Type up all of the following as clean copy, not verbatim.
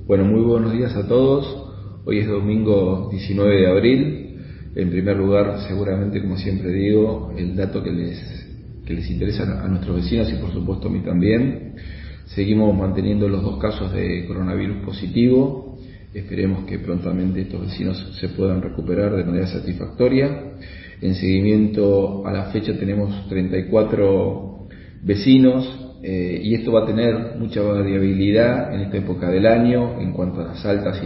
Bueno, muy buenos días a todos. Hoy es domingo 19 de abril. En primer lugar, seguramente, como siempre digo, el dato que les interesa a nuestros vecinos y por supuesto a mí también. Seguimos manteniendo los 2 casos de coronavirus positivo. Esperemos que prontamente estos vecinos se puedan recuperar de manera satisfactoria. En seguimiento a la fecha tenemos 34 vecinos. Y esto va a tener mucha variabilidad en esta época del año en cuanto a las altas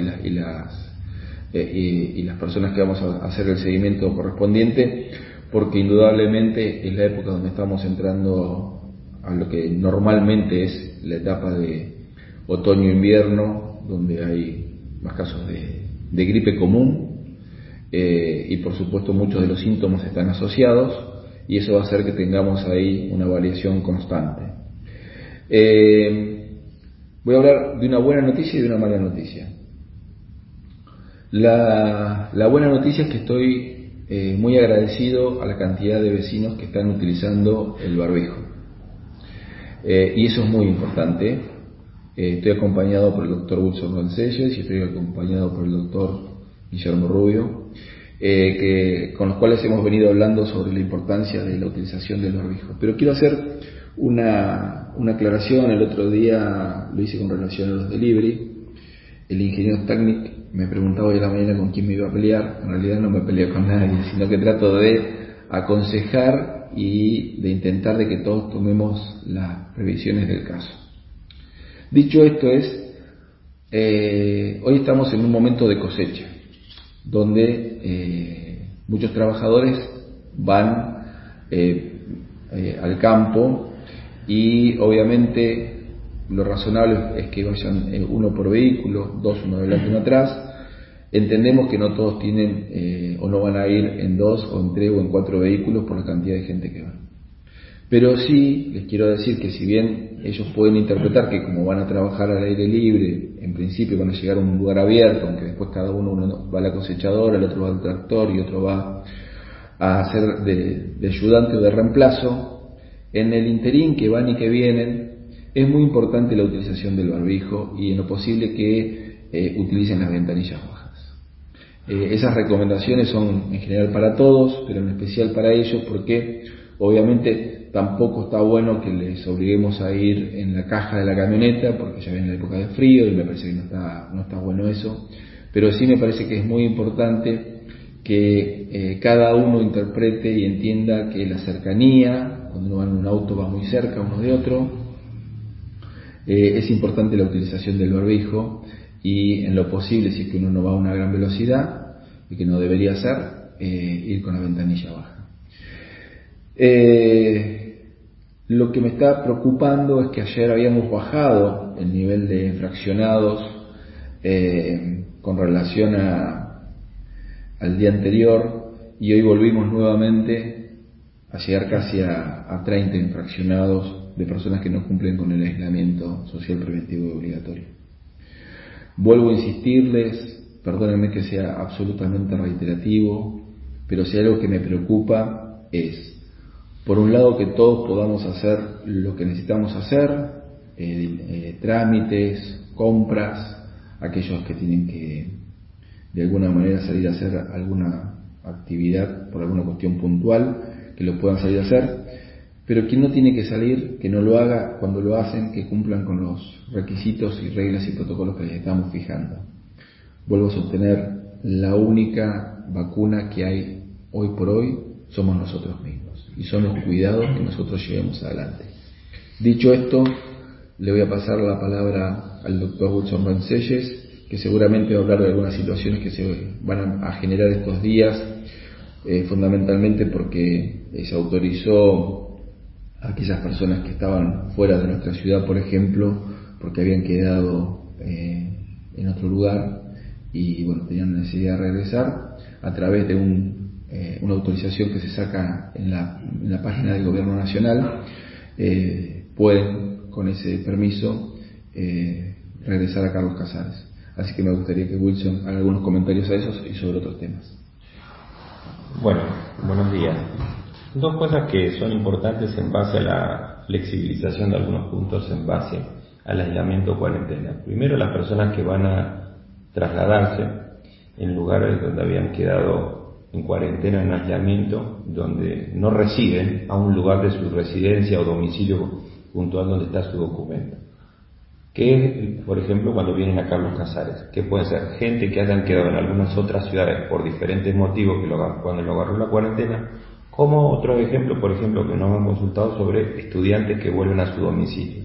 y las personas que vamos a hacer el seguimiento correspondiente, porque indudablemente es la época donde estamos entrando a lo que normalmente es la etapa de otoño-invierno, donde hay más casos de gripe común y por supuesto muchos de los síntomas están asociados, y eso va a hacer que tengamos ahí una variación constante. Voy a hablar de una buena noticia y de una mala noticia. La buena noticia es que estoy muy agradecido a la cantidad de vecinos que están utilizando el barbijo. Y eso es muy importante. Estoy acompañado por el doctor Wilson Roncelles y estoy acompañado por el doctor Guillermo Rubio, con los cuales hemos venido hablando sobre la importancia de la utilización del barbijo. Pero quiero hacer una aclaración. El otro día lo hice con relación a los delivery. El ingeniero técnico me preguntaba hoy a la mañana con quién me iba a pelear. En realidad no me peleo con nadie, sino que trato de aconsejar y de intentar de que todos tomemos las previsiones del caso. Dicho esto hoy estamos en un momento de cosecha, donde muchos trabajadores van al campo, y obviamente lo razonable es que vayan uno por vehículo, 2, uno adelante y uno atrás. Entendemos que no todos tienen o no van a ir en 2 o en 3 o en 4 vehículos por la cantidad de gente que van. Pero sí les quiero decir que si bien ellos pueden interpretar que como van a trabajar al aire libre, en principio van a llegar a un lugar abierto, aunque después cada uno va a la cosechadora, el otro va al tractor y otro va a hacer de ayudante o de reemplazo, en el interín que van y que vienen es muy importante la utilización del barbijo y en lo posible que utilicen las ventanillas bajas. Esas recomendaciones son en general para todos, pero en especial para ellos, porque obviamente tampoco está bueno que les obliguemos a ir en la caja de la camioneta, porque ya viene la época de frío y me parece que no está bueno eso. Pero sí me parece que es muy importante que cada uno interprete y entienda que la cercanía, cuando uno va en un auto va muy cerca uno de otro, es importante la utilización del barbijo, y en lo posible, si es que uno no va a una gran velocidad, y que no debería ser, ir con la ventanilla baja. Lo que me está preocupando es que ayer habíamos bajado el nivel de infraccionados con relación al día anterior, y hoy volvimos nuevamente a llegar casi a 30 infraccionados de personas que no cumplen con el aislamiento social preventivo y obligatorio. Vuelvo a insistirles, perdónenme que sea absolutamente reiterativo, pero si hay algo que me preocupa es, por un lado, que todos podamos hacer lo que necesitamos hacer, trámites, compras, aquellos que tienen que de alguna manera salir a hacer alguna actividad por alguna cuestión puntual, que lo puedan salir a hacer, pero quien no tiene que salir, que no lo haga. Cuando lo hacen, que cumplan con los requisitos y reglas y protocolos que les estamos fijando. Vuelvo a sostener, la única vacuna que hay hoy por hoy somos nosotros mismos, y son los cuidados que nosotros llevemos adelante. Dicho esto, le voy a pasar la palabra al doctor Wilson Roncelles, que seguramente va a hablar de algunas situaciones que se van a generar estos días, fundamentalmente porque se autorizó a aquellas personas que estaban fuera de nuestra ciudad, por ejemplo, porque habían quedado en otro lugar y bueno, tenían necesidad de regresar, a través de una autorización que se saca en la página del Gobierno Nacional, pueden, con ese permiso, regresar a Carlos Casares. Así que me gustaría que Wilson haga algunos comentarios a esos y sobre otros temas. Bueno, buenos días. 2 cosas que son importantes en base a la flexibilización de algunos puntos en base al aislamiento o cuarentena. Primero, las personas que van a trasladarse en lugares donde habían quedado en cuarentena, en aislamiento, donde no residen, a un lugar de su residencia o domicilio puntual donde está su documento. Que, por ejemplo, cuando vienen a Carlos Casares, que puede ser gente que hayan quedado en algunas otras ciudades por diferentes motivos cuando lo agarró la cuarentena, como otro ejemplo, por ejemplo, que nos han consultado sobre estudiantes que vuelven a su domicilio.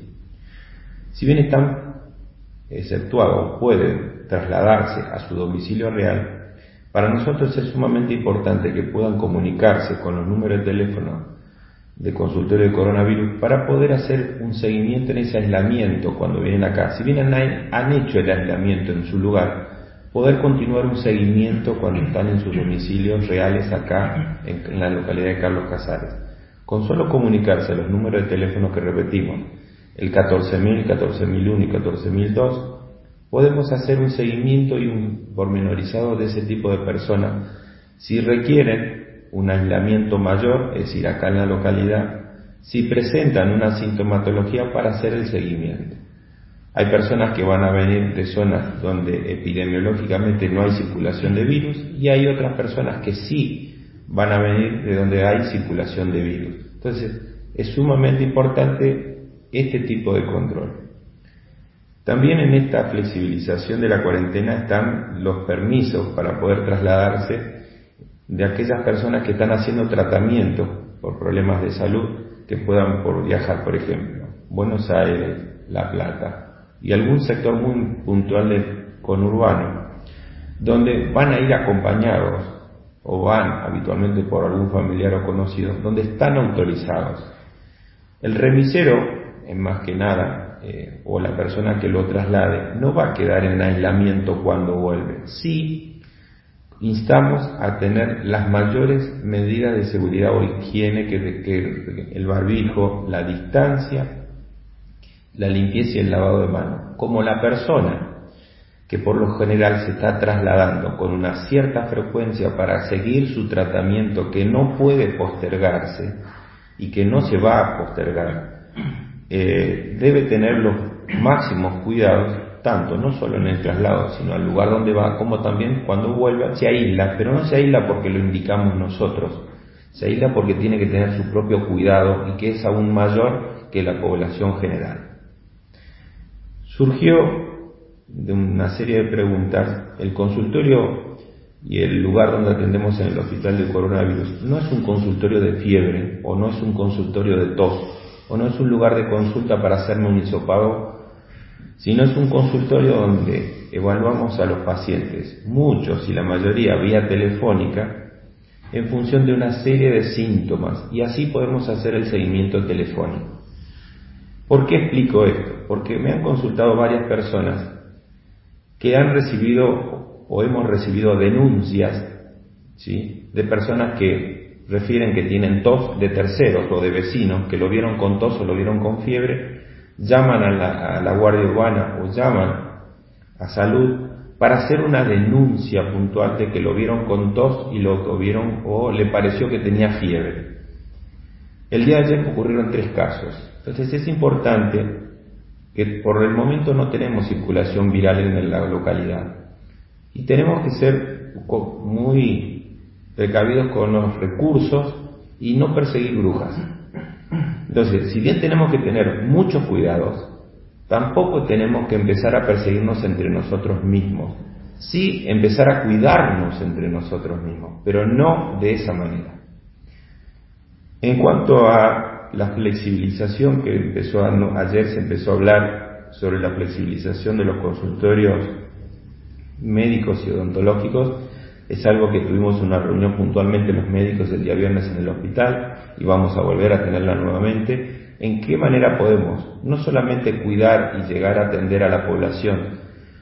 Si bien están exceptuados, pueden trasladarse a su domicilio real, para nosotros es sumamente importante que puedan comunicarse con los números de teléfono de consultorio de coronavirus para poder hacer un seguimiento en ese aislamiento cuando vienen acá. Si bien han hecho el aislamiento en su lugar, poder continuar un seguimiento cuando están en sus domicilios reales acá en la localidad de Carlos Casares. Con solo comunicarse a los números de teléfono que repetimos, el 14.000, 14.001 y 14.002, podemos hacer un seguimiento y un pormenorizado de ese tipo de personas. Si requieren un aislamiento mayor, es decir, acá en la localidad, si presentan una sintomatología para hacer el seguimiento. Hay personas que van a venir de zonas donde epidemiológicamente no hay circulación de virus y hay otras personas que sí van a venir de donde hay circulación de virus. Entonces, es sumamente importante este tipo de control. También en esta flexibilización de la cuarentena están los permisos para poder trasladarse de aquellas personas que están haciendo tratamiento por problemas de salud, que puedan viajar, por ejemplo, Buenos Aires, La Plata y algún sector muy puntual del conurbano, donde van a ir acompañados o van habitualmente por algún familiar o conocido, donde están autorizados. El remisero, en más que nada, o la persona que lo traslade, no va a quedar en aislamiento cuando vuelve. Sí, instamos a tener las mayores medidas de seguridad o higiene, que el barbijo, la distancia, la limpieza y el lavado de manos. Como la persona que por lo general se está trasladando con una cierta frecuencia para seguir su tratamiento que no puede postergarse y que no se va a postergar, debe tener los máximos cuidados, tanto no solo en el traslado, sino al lugar donde va, como también cuando vuelva. Se aísla, pero no se aísla porque lo indicamos nosotros, se aísla porque tiene que tener su propio cuidado y que es aún mayor que la población general. Surgió de una serie de preguntas el consultorio y el lugar donde atendemos en el hospital de coronavirus. No es un consultorio de fiebre, o no es un consultorio de tos, o no es un lugar de consulta para hacerme un hisopado, sino es un consultorio donde evaluamos a los pacientes, muchos y la mayoría vía telefónica, en función de una serie de síntomas, y así podemos hacer el seguimiento telefónico. ¿Por qué explico esto? Porque me han consultado varias personas que han recibido o hemos recibido denuncias, ¿sí?, de personas que refieren que tienen tos de terceros o de vecinos, que lo vieron con tos o lo vieron con fiebre, llaman a la Guardia Urbana o llaman a Salud para hacer una denuncia puntual de que lo vieron con tos y lo vieron o le pareció que tenía fiebre. El día de ayer ocurrieron 3 casos. Entonces es importante que por el momento no tenemos circulación viral en la localidad y tenemos que ser muy precavidos con los recursos y no perseguir brujas. Entonces, si bien tenemos que tener muchos cuidados, tampoco tenemos que empezar a perseguirnos entre nosotros mismos. Sí, empezar a cuidarnos entre nosotros mismos, pero no de esa manera. En cuanto a la flexibilización que ayer se empezó a hablar sobre la flexibilización de los consultorios médicos y odontológicos, es algo que tuvimos una reunión puntualmente los médicos el día viernes en el hospital y vamos a volver a tenerla nuevamente. ¿En qué manera podemos no solamente cuidar y llegar a atender a la población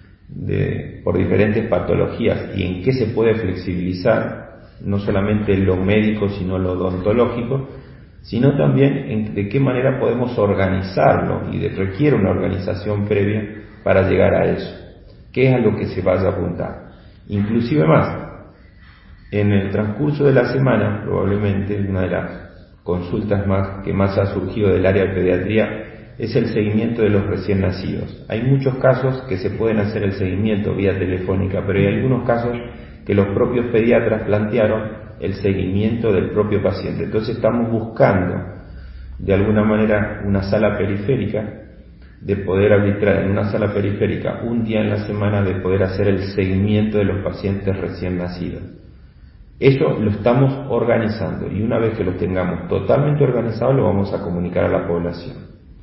por diferentes patologías y en qué se puede flexibilizar, no solamente lo médico sino lo odontológico, sino también de qué manera podemos organizarlo, y requiere una organización previa para llegar a eso, qué es a lo que se vaya a apuntar. Inclusive más, en el transcurso de la semana, probablemente una de las consultas que más ha surgido del área de pediatría es el seguimiento de los recién nacidos. Hay muchos casos que se pueden hacer el seguimiento vía telefónica, pero hay algunos casos que los propios pediatras plantearon el seguimiento del propio paciente. Entonces estamos buscando de alguna manera una sala periférica, de poder arbitrar en una sala periférica un día en la semana, de poder hacer el seguimiento de los pacientes recién nacidos. Eso lo estamos organizando y una vez que lo tengamos totalmente organizado lo vamos a comunicar a la población.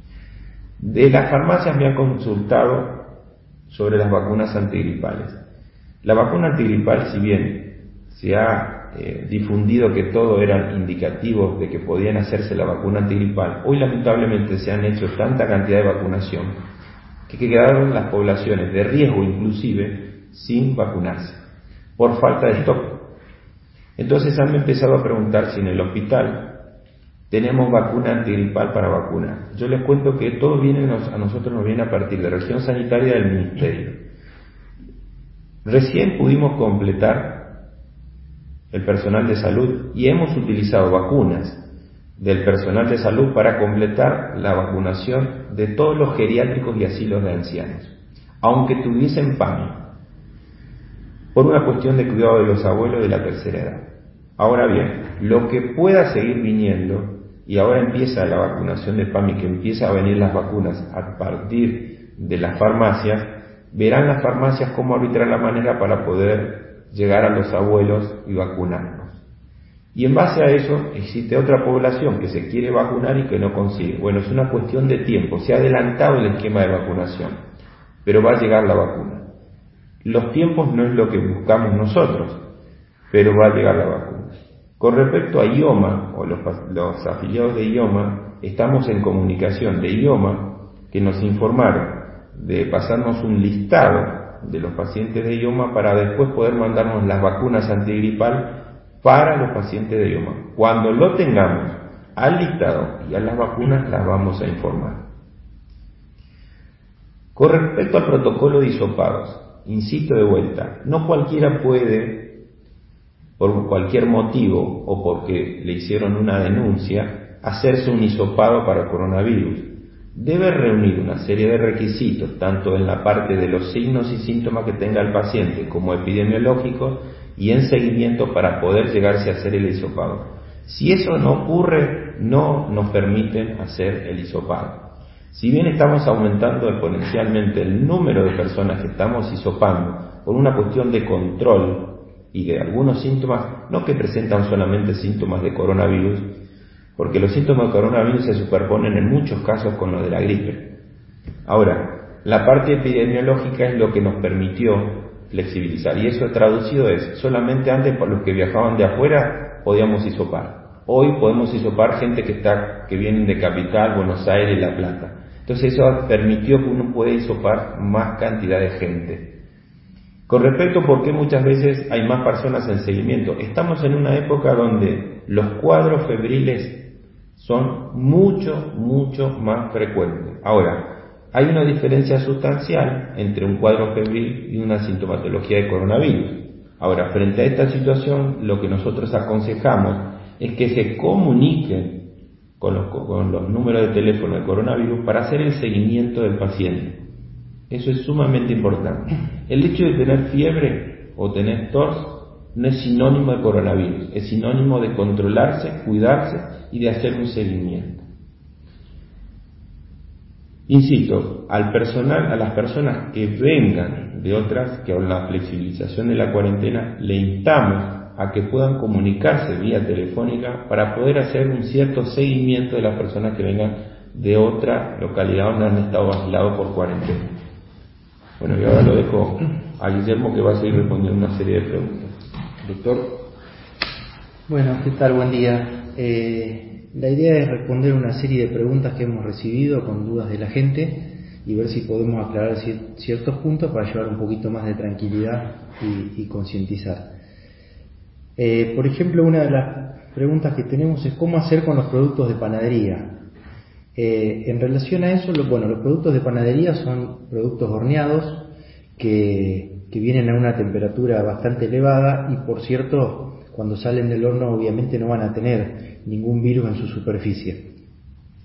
De las farmacias me han consultado sobre las vacunas antigripales. La vacuna antigripal, si bien se ha difundido que todo eran indicativos de que podían hacerse la vacuna antigripal, hoy lamentablemente se han hecho tanta cantidad de vacunación que quedaron las poblaciones de riesgo inclusive sin vacunarse por falta de stock. Entonces han empezado a preguntar si en el hospital tenemos vacuna antigripal para vacunar. Yo les cuento que todo a nosotros nos viene a partir de la región sanitaria del Ministerio. Recién pudimos completar el personal de salud y hemos utilizado vacunas del personal de salud para completar la vacunación de todos los geriátricos y asilos de ancianos, aunque tuviesen PAMI, por una cuestión de cuidado de los abuelos de la tercera edad. Ahora bien, lo que pueda seguir viniendo, y ahora empieza la vacunación de PAMI, que empieza a venir las vacunas a partir de las farmacias, verán las farmacias cómo arbitrar la manera para poder llegar a los abuelos y vacunarnos. Y en base a eso existe otra población que se quiere vacunar y que no consigue. Bueno, es una cuestión de tiempo, se ha adelantado el esquema de vacunación, pero va a llegar la vacuna. Los tiempos no es lo que buscamos nosotros, pero va a llegar la vacuna. Con respecto a IOMA, o los afiliados de IOMA, estamos en comunicación de IOMA, que nos informaron de pasarnos un listado de los pacientes de IOMA para después poder mandarnos las vacunas antigripal para los pacientes de IOMA. Cuando lo tengamos al listado y a las vacunas, las vamos a informar. Con respecto al protocolo de hisopados, insisto de vuelta, no cualquiera puede, por cualquier motivo o porque le hicieron una denuncia, hacerse un hisopado para coronavirus. Debe reunir una serie de requisitos, tanto en la parte de los signos y síntomas que tenga el paciente como epidemiológicos y en seguimiento para poder llegarse a hacer el hisopado. Si eso no ocurre, no nos permiten hacer el hisopado. Si bien estamos aumentando exponencialmente el número de personas que estamos hisopando por una cuestión de control y de algunos síntomas, no que presentan solamente síntomas de coronavirus, porque los síntomas de coronavirus se superponen en muchos casos con los de la gripe. Ahora, la parte epidemiológica es lo que nos permitió flexibilizar, y eso traducido es, solamente antes por los que viajaban de afuera podíamos hisopar. Hoy podemos hisopar gente que vienen de Capital, Buenos Aires, La Plata. Entonces eso permitió que uno pueda hisopar más cantidad de gente. Con respecto a por qué muchas veces hay más personas en seguimiento, estamos en una época donde los cuadros febriles son mucho más frecuentes. Ahora, hay una diferencia sustancial entre un cuadro febril y una sintomatología de coronavirus. Ahora, frente a esta situación, lo que nosotros aconsejamos es que se comuniquen con los números de teléfono de coronavirus para hacer el seguimiento del paciente. Eso es sumamente importante. El hecho de tener fiebre o tener tos no es sinónimo de coronavirus, es sinónimo de controlarse, cuidarse y de hacer un seguimiento. Insisto, al personal, a las personas que vengan de otras, que con la flexibilización de la cuarentena, le instamos a que puedan comunicarse vía telefónica para poder hacer un cierto seguimiento de las personas que vengan de otra localidad donde han estado aislados por cuarentena. Bueno, y ahora lo dejo a Guillermo, que va a seguir respondiendo una serie de preguntas. Doctor. Bueno, ¿qué tal? Buen día. La idea es responder una serie de preguntas que hemos recibido con dudas de la gente y ver si podemos aclarar ciertos puntos para llevar un poquito más de tranquilidad y concientizar. Por ejemplo, una de las preguntas que tenemos es cómo hacer con los productos de panadería. En relación a eso, los productos de panadería son productos horneados que vienen a una temperatura bastante elevada y, por cierto, cuando salen del horno obviamente no van a tener ningún virus en su superficie.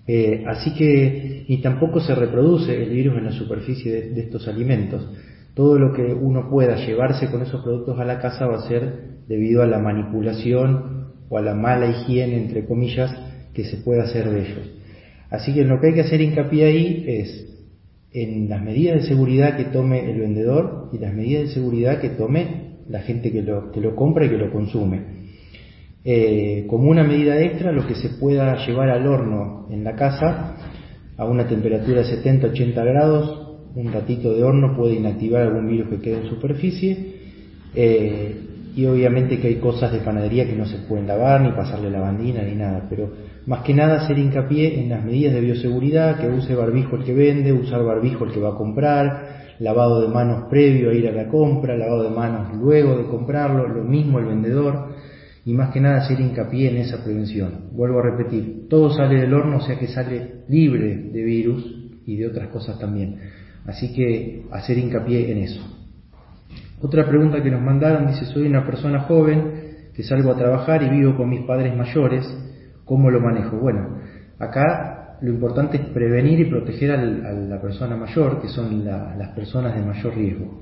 Así que ni tampoco se reproduce el virus en la superficie de estos alimentos. Todo lo que uno pueda llevarse con esos productos a la casa va a ser debido a la manipulación o a la mala higiene, entre comillas, que se puede hacer de ellos. Así que lo que hay que hacer hincapié ahí es en las medidas de seguridad que tome el vendedor y las medidas de seguridad que tome la gente que lo compra y que lo consume. Como una medida extra, lo que se pueda llevar al horno en la casa a una temperatura de 70-80 grados, un ratito de horno puede inactivar algún virus que quede en superficie, y obviamente que hay cosas de panadería que no se pueden lavar, ni pasarle lavandina, ni nada, pero más que nada hacer hincapié en las medidas de bioseguridad, que use barbijo el que vende, usar barbijo el que va a comprar, lavado de manos previo a ir a la compra, lavado de manos luego de comprarlo, lo mismo el vendedor, y más que nada hacer hincapié en esa prevención. Vuelvo a repetir, todo sale del horno, o sea que sale libre de virus y de otras cosas también. Así que hacer hincapié en eso. Otra pregunta que nos mandaron dice: soy una persona joven que salgo a trabajar y vivo con mis padres mayores, ¿cómo lo manejo? Bueno, acá lo importante es prevenir y proteger a la persona mayor, que son las personas de mayor riesgo.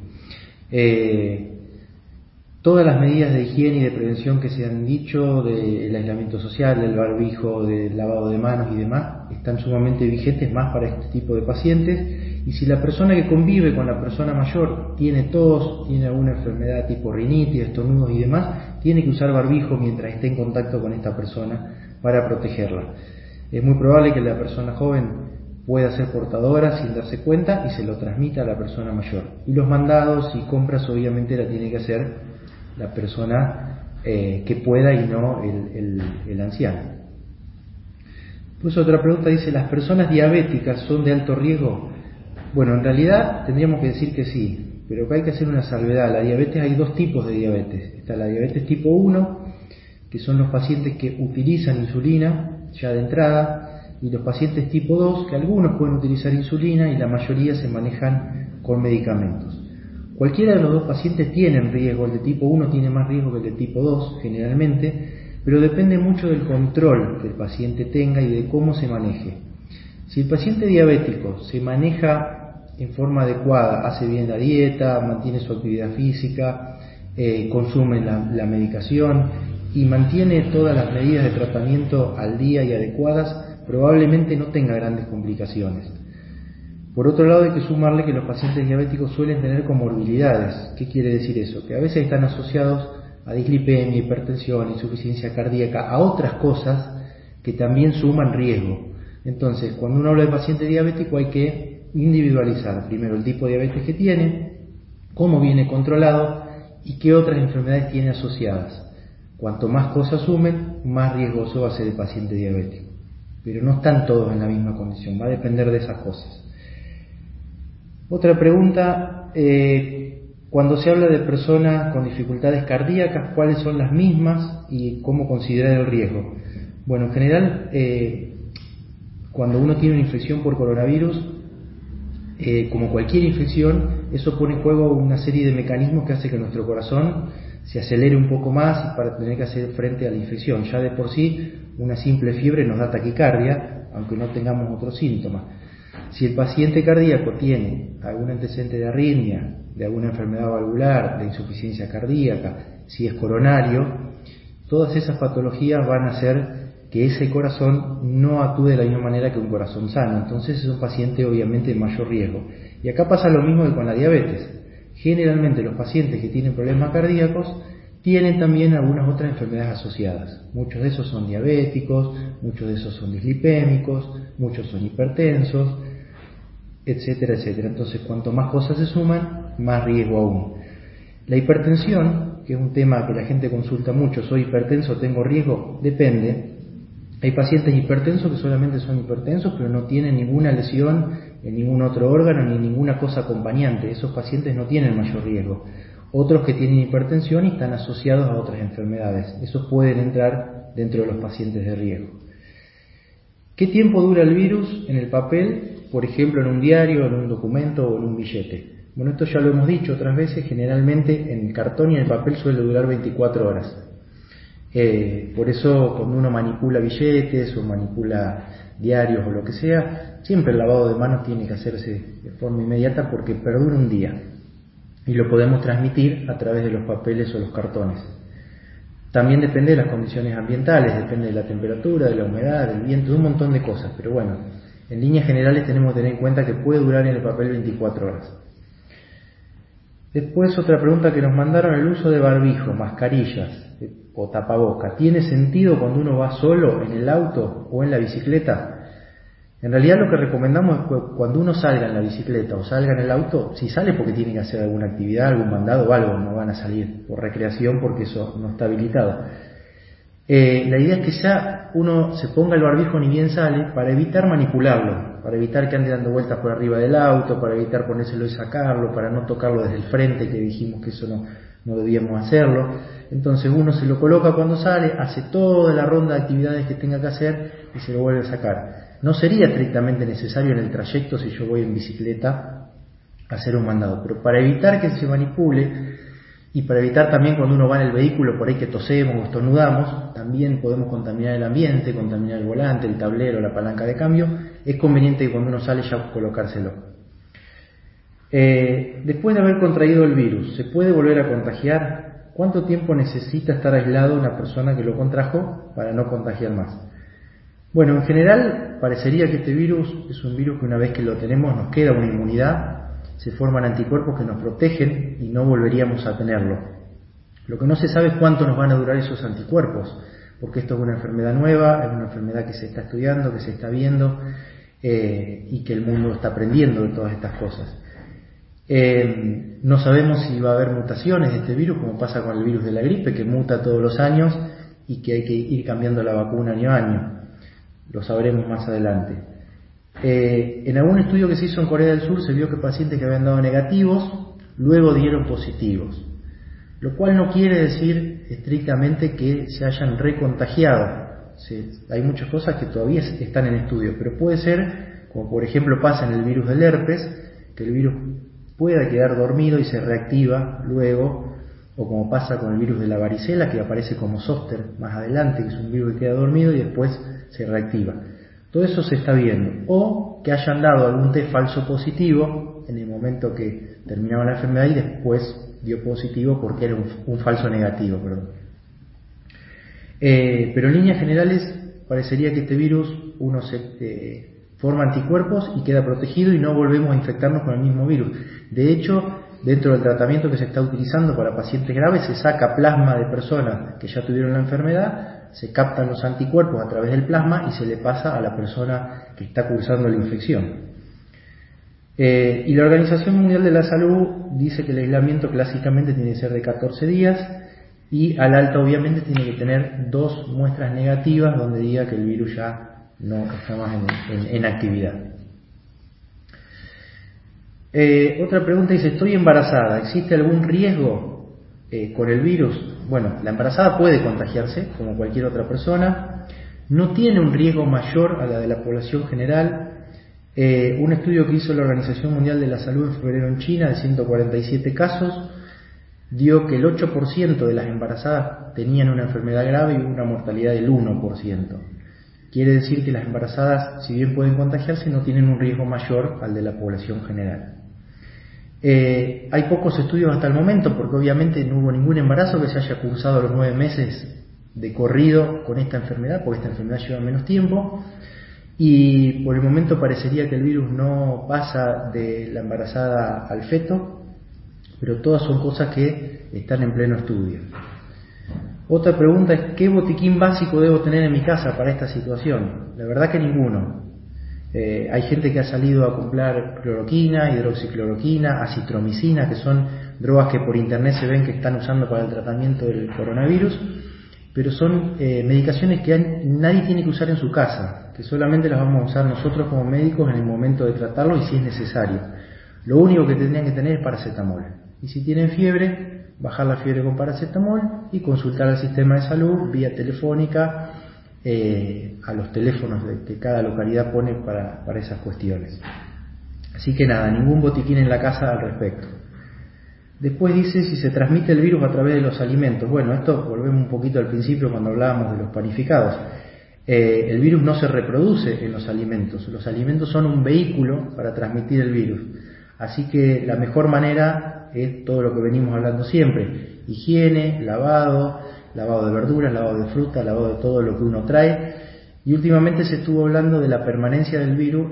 Todas las medidas de higiene y de prevención que se han dicho, del aislamiento social, del barbijo, del lavado de manos y demás, están sumamente vigentes más para este tipo de pacientes. Y si la persona que convive con la persona mayor tiene tos, tiene alguna enfermedad tipo rinitis, estornudos y demás, tiene que usar barbijo mientras esté en contacto con esta persona para protegerla. Es muy probable que la persona joven pueda ser portadora sin darse cuenta y se lo transmita a la persona mayor. Y los mandados y compras obviamente la tiene que hacer la persona que pueda y no el anciano. Pues otra pregunta dice: ¿las personas diabéticas son de alto riesgo? Bueno, en realidad tendríamos que decir que sí, pero que hay que hacer una salvedad. La diabetes, hay dos tipos de diabetes. Está la diabetes tipo 1, que son los pacientes que utilizan insulina ya de entrada, y los pacientes tipo 2, que algunos pueden utilizar insulina y la mayoría se manejan con medicamentos. Cualquiera de los dos pacientes tienen riesgo. El de tipo 1 tiene más riesgo que el de tipo 2 generalmente, pero depende mucho del control que el paciente tenga y de cómo se maneje. Si el paciente diabético se maneja en forma adecuada, hace bien la dieta, mantiene su actividad física, consume la medicación y mantiene todas las medidas de tratamiento al día y adecuadas, probablemente no tenga grandes complicaciones. Por otro lado, hay que sumarle que los pacientes diabéticos suelen tener comorbilidades. ¿Qué quiere decir eso? Que a veces están asociados a dislipemia, hipertensión, insuficiencia cardíaca, a otras cosas que también suman riesgo. Entonces, cuando uno habla de paciente diabético hay que individualizar primero el tipo de diabetes que tiene, cómo viene controlado y qué otras enfermedades tiene asociadas. Cuanto más cosas sumen, más riesgoso va a ser el paciente diabético. Pero no están todos en la misma condición, va a depender de esas cosas. Otra pregunta: cuando se habla de personas con dificultades cardíacas, ¿cuáles son las mismas y cómo considerar el riesgo? Bueno, en general, cuando uno tiene una infección por coronavirus, como cualquier infección, eso pone en juego una serie de mecanismos que hace que nuestro corazón se acelere un poco más para tener que hacer frente a la infección. Ya de por sí, una simple fiebre nos da taquicardia, aunque no tengamos otros síntomas. Si el paciente cardíaco tiene algún antecedente de arritmia, de alguna enfermedad valvular, de insuficiencia cardíaca, si es coronario, todas esas patologías van a hacer que ese corazón no actúe de la misma manera que un corazón sano. Entonces es un paciente obviamente de mayor riesgo. Y acá pasa lo mismo que con la diabetes. Generalmente los pacientes que tienen problemas cardíacos tienen también algunas otras enfermedades asociadas. Muchos de esos son diabéticos, muchos de esos son dislipémicos, muchos son hipertensos, etcétera, etcétera. Entonces, cuanto más cosas se suman, más riesgo aún. La hipertensión, que es un tema que la gente consulta mucho: ¿soy hipertenso, tengo riesgo? Depende. Hay pacientes hipertensos que solamente son hipertensos, pero no tienen ninguna lesión en ningún otro órgano ni ninguna cosa acompañante. Esos pacientes no tienen mayor riesgo. Otros que tienen hipertensión y están asociados a otras enfermedades. Esos pueden entrar dentro de los pacientes de riesgo. ¿Qué tiempo dura el virus en el papel? Por ejemplo, en un diario, en un documento o en un billete. Bueno, esto ya lo hemos dicho otras veces. Generalmente en el cartón y en el papel suele durar 24 horas. Por eso cuando uno manipula billetes o manipula diarios o lo que sea, siempre el lavado de manos tiene que hacerse de forma inmediata porque perdura un día y lo podemos transmitir a través de los papeles o los cartones. También depende de las condiciones ambientales, depende de la temperatura, de la humedad, del viento, de un montón de cosas, pero bueno, en líneas generales tenemos que tener en cuenta que puede durar en el papel 24 horas. Después otra pregunta que nos mandaron, el uso de barbijo, mascarillas o tapaboca, ¿tiene sentido cuando uno va solo en el auto o en la bicicleta? En realidad lo que recomendamos es que cuando uno salga en la bicicleta o salga en el auto, si sale porque tiene que hacer alguna actividad, algún mandado o algo, no van a salir por recreación porque eso no está habilitado. La idea es que ya uno se ponga el barbijo ni bien sale para evitar manipularlo, para evitar que ande dando vueltas por arriba del auto, para evitar ponérselo y sacarlo, para no tocarlo desde el frente, que dijimos que eso no debíamos hacerlo. Entonces uno se lo coloca cuando sale, hace toda la ronda de actividades que tenga que hacer y se lo vuelve a sacar. No sería estrictamente necesario en el trayecto si yo voy en bicicleta a hacer un mandado, pero para evitar que se manipule y para evitar también cuando uno va en el vehículo por ahí que tosemos o estornudamos, también podemos contaminar el ambiente, contaminar el volante, el tablero, la palanca de cambio, es conveniente que cuando uno sale ya colocárselo. Después de haber contraído el virus, ¿se puede volver a contagiar? ¿Cuánto tiempo necesita estar aislado una persona que lo contrajo para no contagiar más? Bueno, en general parecería que este virus es un virus que una vez que lo tenemos nos queda una inmunidad, se forman anticuerpos que nos protegen y no volveríamos a tenerlo. Lo que no se sabe es cuánto nos van a durar esos anticuerpos, porque esto es una enfermedad nueva, es una enfermedad que se está estudiando, que se está viendo y que el mundo está aprendiendo de todas estas cosas. No sabemos si va a haber mutaciones de este virus, como pasa con el virus de la gripe, que muta todos los años y que hay que ir cambiando la vacuna año a año. Lo sabremos más adelante. En algún estudio que se hizo en Corea del Sur se vio que pacientes que habían dado negativos luego dieron positivos, lo cual no quiere decir estrictamente que se hayan recontagiado. Hay muchas cosas que todavía están en estudio, pero puede ser, como por ejemplo pasa en el virus del herpes, que el virus pueda quedar dormido y se reactiva luego, o como pasa con el virus de la varicela, que aparece como zóster más adelante, que es un virus que queda dormido y después se reactiva. Todo eso se está viendo. O que hayan dado algún test falso positivo en el momento que terminaba la enfermedad y después dio positivo porque era un falso negativo. Pero en líneas generales parecería que este virus uno se forma anticuerpos y queda protegido y no volvemos a infectarnos con el mismo virus. De hecho, dentro del tratamiento que se está utilizando para pacientes graves se saca plasma de personas que ya tuvieron la enfermedad, se captan los anticuerpos a través del plasma y se le pasa a la persona que está cursando la infección. Y la Organización Mundial de la Salud dice que el aislamiento clásicamente tiene que ser de 14 días y al alta obviamente tiene que tener 2 muestras negativas donde diga que el virus ya no está más en actividad. Otra pregunta dice, estoy embarazada, ¿existe algún riesgo con el virus? Bueno, la embarazada puede contagiarse como cualquier otra persona, no tiene un riesgo mayor a la de la población general. Un estudio que hizo la Organización Mundial de la Salud en febrero en China de 147 casos dio que el 8% de las embarazadas tenían una enfermedad grave y una mortalidad del 1%. Quiere decir que las embarazadas, si bien pueden contagiarse, no tienen un riesgo mayor al de la población general. Hay pocos estudios hasta el momento porque obviamente no hubo ningún embarazo que se haya cursado los 9 meses de corrido con esta enfermedad, porque esta enfermedad lleva menos tiempo y por el momento parecería que el virus no pasa de la embarazada al feto, pero todas son cosas que están en pleno estudio. Otra pregunta es, ¿qué botiquín básico debo tener en mi casa para esta situación? La verdad que ninguno. Hay gente que ha salido a comprar cloroquina, hidroxicloroquina, acitromicina, que son drogas que por internet se ven que están usando para el tratamiento del coronavirus, pero son medicaciones que nadie tiene que usar en su casa, que solamente las vamos a usar nosotros como médicos en el momento de tratarlo y si es necesario. Lo único que tendrían que tener es paracetamol. Y si tienen fiebre, bajar la fiebre con paracetamol y consultar al sistema de salud vía telefónica, a los teléfonos que cada localidad pone para esas cuestiones. Así que nada, ningún botiquín en la casa al respecto. Después dice si se transmite el virus a través de los alimentos. Bueno, esto volvemos un poquito al principio cuando hablábamos de los panificados. El virus no se reproduce en los alimentos. Los alimentos son un vehículo para transmitir el virus. Así que la mejor manera es todo lo que venimos hablando siempre. Higiene, lavado de verduras, lavado de fruta, lavado de todo lo que uno trae. Y últimamente se estuvo hablando de la permanencia del virus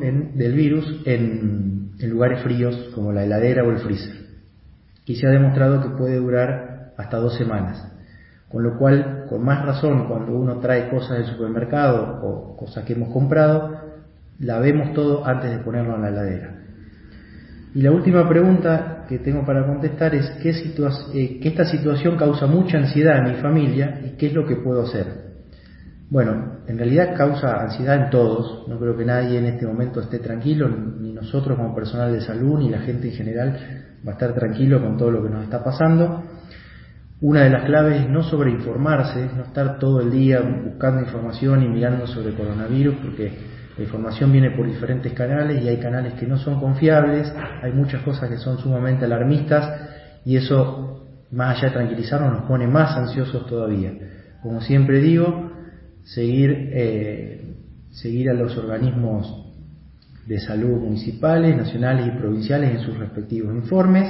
en lugares fríos como la heladera o el freezer. Y se ha demostrado que puede durar hasta 2 semanas. Con lo cual, con más razón, cuando uno trae cosas del supermercado o cosas que hemos comprado, lavemos todo antes de ponerlo en la heladera. Y la última pregunta que tengo para contestar es que esta situación causa mucha ansiedad en mi familia y qué es lo que puedo hacer. Bueno, en realidad causa ansiedad en todos. No creo que nadie en este momento esté tranquilo, ni nosotros como personal de salud, ni la gente en general va a estar tranquilo con todo lo que nos está pasando. Una de las claves es no sobreinformarse, no estar todo el día buscando información y mirando sobre coronavirus, porque la información viene por diferentes canales y hay canales que no son confiables, hay muchas cosas que son sumamente alarmistas y eso, más allá de tranquilizarnos, nos pone más ansiosos todavía. Como siempre digo, seguir a los organismos de salud municipales, nacionales y provinciales en sus respectivos informes,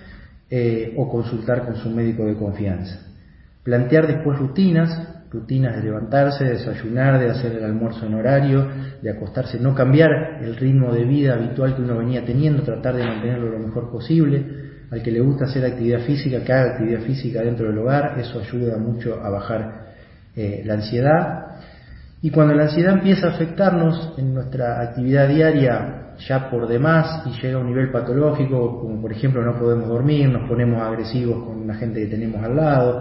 o consultar con su médico de confianza. Plantear después rutinas de levantarse, de desayunar, de hacer el almuerzo en horario, de acostarse, no cambiar el ritmo de vida habitual que uno venía teniendo, tratar de mantenerlo lo mejor posible. Al que le gusta hacer actividad física, que haga actividad física dentro del hogar, eso ayuda mucho a bajar la ansiedad. Y cuando la ansiedad empieza a afectarnos en nuestra actividad diaria ya por demás y llega a un nivel patológico, como por ejemplo no podemos dormir, nos ponemos agresivos con la gente que tenemos al lado,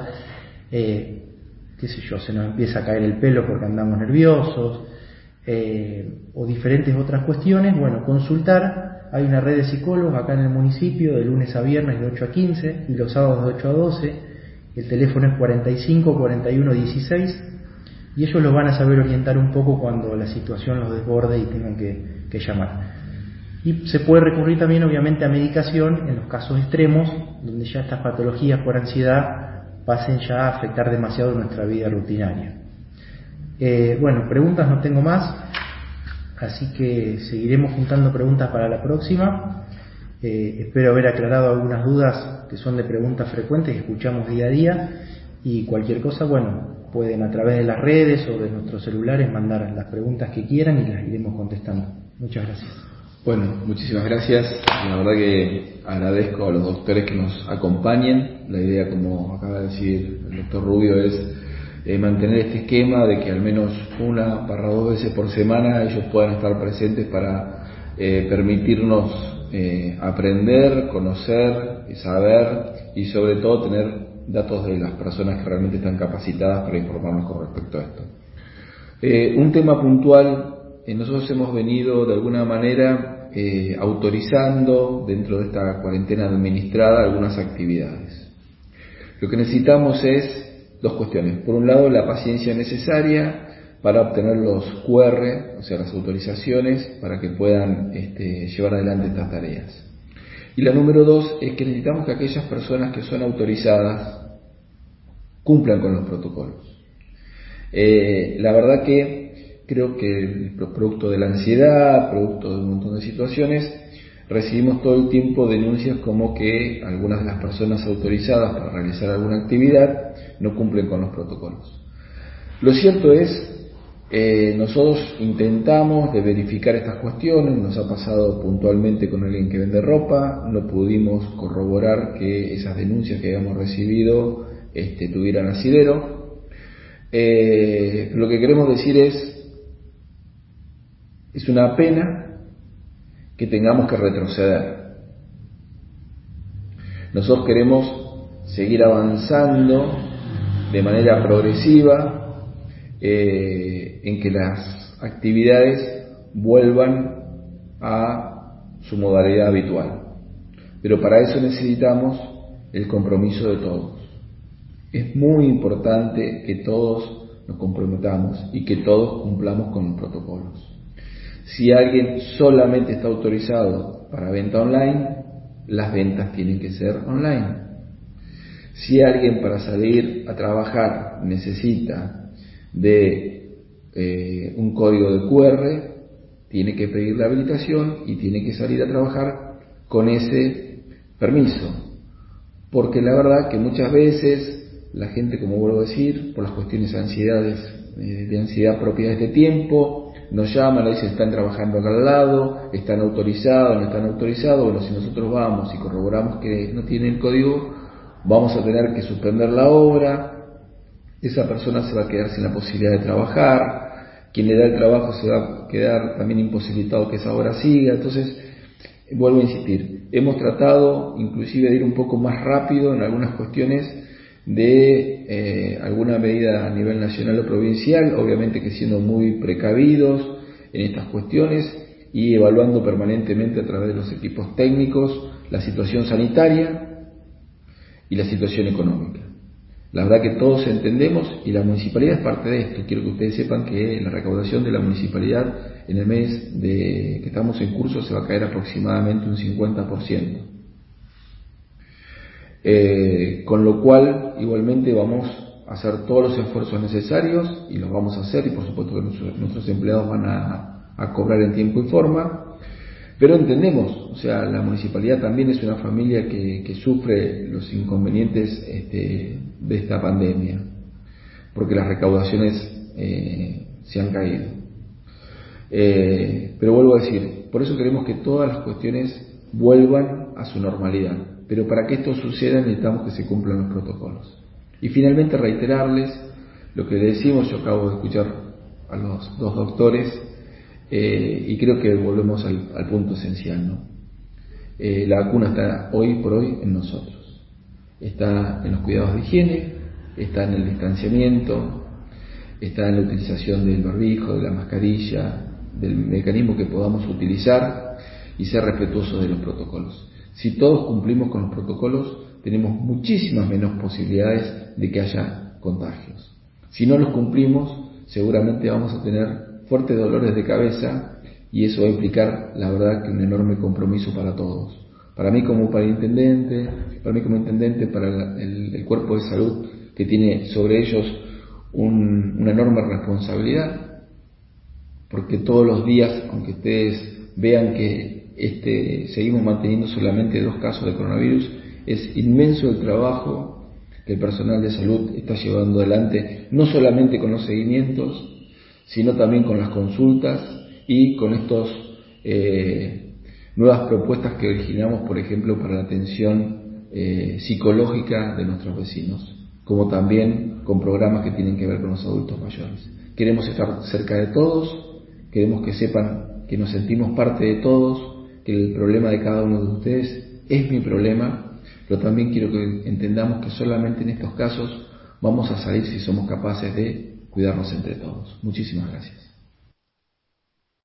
se nos empieza a caer el pelo porque andamos nerviosos, o diferentes otras cuestiones, bueno, consultar. Hay una red de psicólogos acá en el municipio de lunes a viernes de 8 a 15 y los sábados de 8 a 12. El teléfono es 45 41 16 y ellos los van a saber orientar un poco cuando la situación los desborde y tengan que llamar. Y se puede recurrir también obviamente a medicación en los casos extremos donde ya estas patologías por ansiedad pasen ya a afectar demasiado nuestra vida rutinaria. Bueno, preguntas no tengo más, así que seguiremos juntando preguntas para la próxima. Espero haber aclarado algunas dudas que son de preguntas frecuentes que escuchamos día a día, y cualquier cosa, bueno, pueden a través de las redes o de nuestros celulares mandar las preguntas que quieran y las iremos contestando. Muchas gracias. Bueno, muchísimas gracias. La verdad que agradezco a los doctores que nos acompañen. La idea, como acaba de decir el doctor Rubio, es mantener este esquema de que al menos 1-2 veces por semana ellos puedan estar presentes para permitirnos aprender, conocer, saber y sobre todo tener datos de las personas que realmente están capacitadas para informarnos con respecto a esto. Un tema puntual, nosotros hemos venido de alguna manera autorizando dentro de esta cuarentena administrada algunas actividades. Lo que necesitamos es 2 cuestiones. Por un lado, la paciencia necesaria para obtener los QR, o sea, las autorizaciones, para que puedan llevar adelante estas tareas. Y la número 2 es que necesitamos que aquellas personas que son autorizadas cumplan con los protocolos. La verdad que creo que producto de la ansiedad, producto de un montón de situaciones, recibimos todo el tiempo denuncias como que algunas de las personas autorizadas para realizar alguna actividad no cumplen con los protocolos. Lo cierto es, nosotros intentamos de verificar estas cuestiones. Nos ha pasado puntualmente con alguien que vende ropa, no pudimos corroborar que esas denuncias que habíamos recibido tuvieran asidero. Lo que queremos decir es una pena que tengamos que retroceder. Nosotros queremos seguir avanzando de manera progresiva en que las actividades vuelvan a su modalidad habitual. Pero para eso necesitamos el compromiso de todos. Es muy importante que todos nos comprometamos y que todos cumplamos con los protocolos. Si alguien solamente está autorizado para venta online, las ventas tienen que ser online. Si alguien para salir a trabajar necesita de un código de QR, tiene que pedir la habilitación y tiene que salir a trabajar con ese permiso. Porque la verdad que muchas veces la gente, como vuelvo a decir, por las cuestiones de ansiedad propia de este tiempo, nos llaman, nos dicen están trabajando acá al lado, están autorizados, no están autorizados. Bueno, si nosotros vamos y corroboramos que no tienen el código, vamos a tener que suspender la obra, esa persona se va a quedar sin la posibilidad de trabajar, quien le da el trabajo se va a quedar también imposibilitado que esa obra siga. Entonces, vuelvo a insistir, hemos tratado inclusive de ir un poco más rápido en algunas cuestiones de alguna medida a nivel nacional o provincial, obviamente que siendo muy precavidos en estas cuestiones y evaluando permanentemente a través de los equipos técnicos la situación sanitaria y la situación económica. La verdad que todos entendemos y la municipalidad es parte de esto. Quiero que ustedes sepan que la recaudación de la municipalidad en el mes que estamos en curso se va a caer aproximadamente un 50%. Con lo cual igualmente vamos a hacer todos los esfuerzos necesarios y los vamos a hacer, y por supuesto que nuestros empleados van a cobrar en tiempo y forma. Pero entendemos, o sea, la municipalidad también es una familia que sufre los inconvenientes de esta pandemia, porque las recaudaciones se han caído. Pero vuelvo a decir, por eso queremos que todas las cuestiones vuelvan a su normalidad. Pero para que esto suceda necesitamos que se cumplan los protocolos. Y finalmente reiterarles lo que le decimos, yo acabo de escuchar a los dos doctores, y creo que volvemos al punto esencial, ¿no? La vacuna está hoy por hoy en nosotros, está en los cuidados de higiene, está en el distanciamiento, está en la utilización del barbijo, de la mascarilla, del mecanismo que podamos utilizar y ser respetuosos de los protocolos. Si todos cumplimos con los protocolos, tenemos muchísimas menos posibilidades de que haya contagios. Si no los cumplimos, seguramente vamos a tener fuertes dolores de cabeza y eso va a implicar, la verdad, que un enorme compromiso para todos. Para mí como intendente, para el cuerpo de salud que tiene sobre ellos una enorme responsabilidad, porque todos los días, aunque ustedes vean que seguimos manteniendo solamente 2 casos de coronavirus, es inmenso el trabajo que el personal de salud está llevando adelante, no solamente con los seguimientos, sino también con las consultas y con estos nuevas propuestas que originamos, por ejemplo, para la atención psicológica de nuestros vecinos, como también con programas que tienen que ver con los adultos mayores. Queremos estar cerca de todos, queremos que sepan que nos sentimos parte de todos, que el problema de cada uno de ustedes es mi problema, pero también quiero que entendamos que solamente en estos casos vamos a salir si somos capaces de cuidarnos entre todos. Muchísimas gracias.